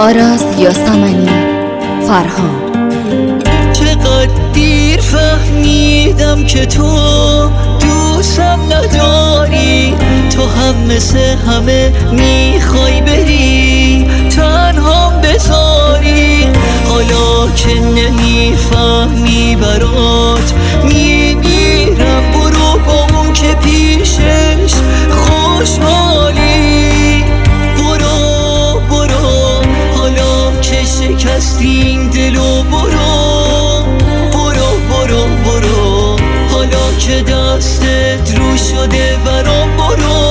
آراز یاسمنی فرهاد. چقدر دیر فهمیدم که تو دوستم نداری، تو هم مثل همه میخوای بری تنهام بذاری. حالا که نمیفهمی برات میمیرم، برو با اون که پیشش خوشحالی. برو برو حالا که شکستین دلو، برو برو برو برو حالا که دستت رو شده برام. برو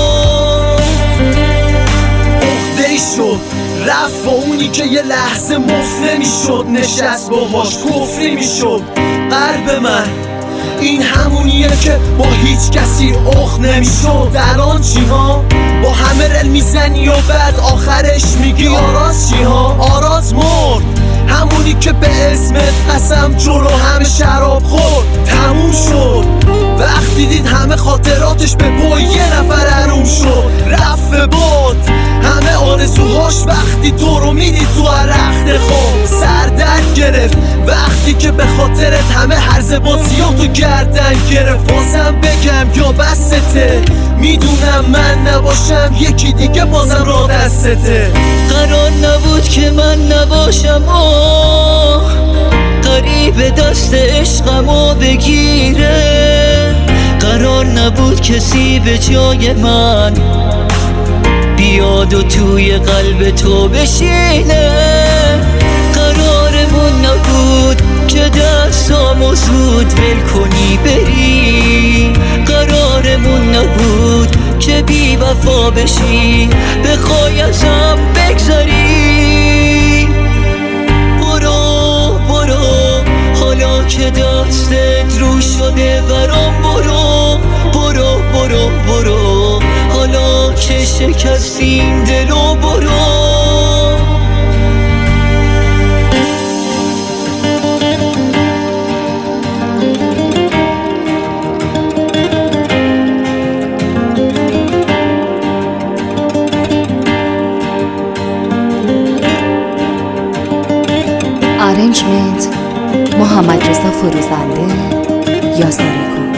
اخده‌ای شد رفت با اونی که یه لحظه مفت نمیشد، نشست باهاش کفری میشد. قلب من این همونیه که با هیچ کسی اخ نمیشد. الان چی ها؟ با همه رل میزنی و بعد آخرش میگی آراز چی ها؟ آراز مرد، همونی که به اسمت قسم جلو همه شراب خورد. تموم شد وقتی دید همه خاطراتش به پای یه نفر حروم شد. رفت به باد همه آرزوهاش وقتی تو رو میدید تو رخت خواب. سردرد گرفت وقتی که به خاطرت همه هرزه بازیاتو گردن گرفت. بازم بگم یا بسته، میدونم من نباشم یکی دیگه بازم را دستته. قرار نبود که من نباشم، قریب دست عشقمو بگیره. قرار نبود کسی به جای من بیاد و توی قلب تو بشینه. قرارمون نبود که دستامو زود ول کنی بری. قرارمون نبود که بی وفا بشی بخوای ازم بگذری. برو برو حالا که دستت رو شده برام. برو برو برو برو حالا که شکستین دلو. برو ارنجمنت محمد رضا فروزنده، یاسریکو.